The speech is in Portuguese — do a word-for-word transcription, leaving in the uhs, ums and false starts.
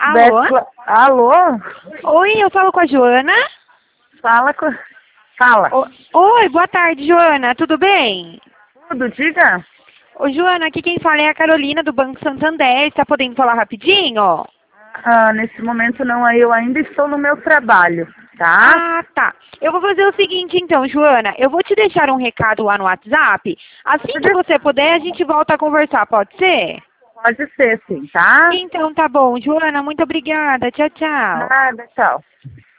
Alô? Beto, alô? Oi, eu falo com a Joana? Fala com... Fala. O- Oi, boa tarde, Joana. Tudo bem? Tudo, diga? Ô, Joana, aqui quem fala é a Carolina do Banco Santander. Está podendo falar rapidinho? Ah, nesse momento não, aí eu ainda estou no meu trabalho, tá? Ah, tá. Eu vou fazer o seguinte então, Joana. Eu vou te deixar um recado lá no WhatsApp. Assim que você puder, a gente volta a conversar, pode ser? Pode ser, sim, tá? Então tá bom, Joana. Muito obrigada. Tchau, tchau. Nada, tchau.